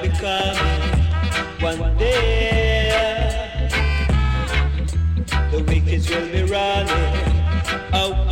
be coming. One day, the wicked will be running. Oh,